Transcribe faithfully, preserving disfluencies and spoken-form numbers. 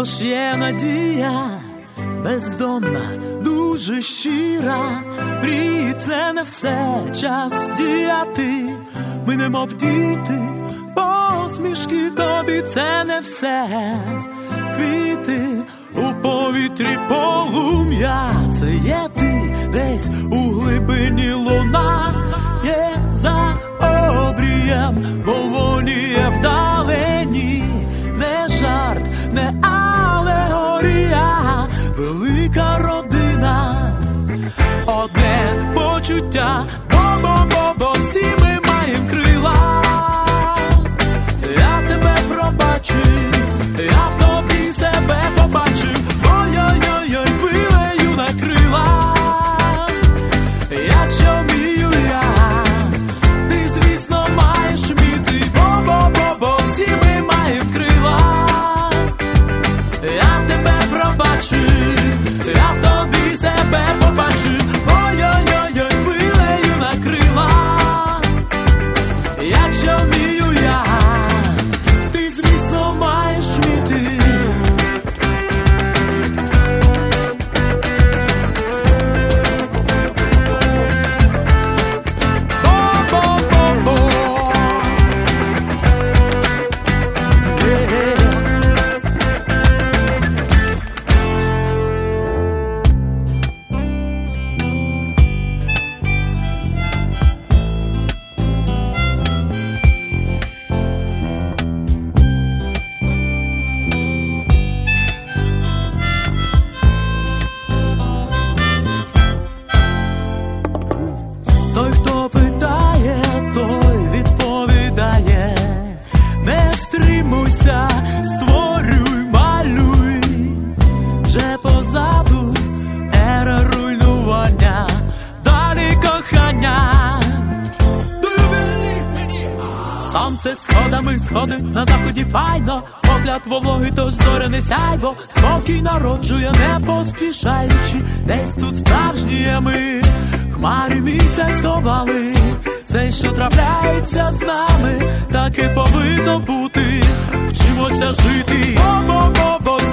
Тож є надія бездонна, дуже щира. Мрії — це не все, час діяти. Ми немов діти, посмішки тобі — це не все. Квіти у повітрі, полум'я — це є ти, десь у глибині луна. Є за обрієм, поволіє вдалині. Не жарт, не алегорія, велика родина, одне почуття, бо-бо-бо-бо, всі ми маємо крила. Я тебе пробачив, я в тобі себе побачив. Ой-ой-ой, хвилею накрила. Якщо вмію я, ти, звісно, маєш вміти. Бо-бо-бо-бо, всі ми маємо крила. Я тебе пробачив, я в тобі себе побачив. Ой-ой-ой, хвилею накрила. Якщо вмію я, ти, звісно, маєш вміти. Бо-бо-бо-бо. Yeah. Той, хто питає, той відповідає. Не стримуйся, створюй, малюй. Вже позаду ера руйнування, далі кохання. Сонце сходами сходить на заході файно, погляд вологий, тож зоряне сяйво. Спокій народжує, не поспішаючи, десь тут справжні ми. Хмарі місяць сховали, все, що трапляється з нами, так і повинно бути. Вчимося жити, бо-бо-бо-бо.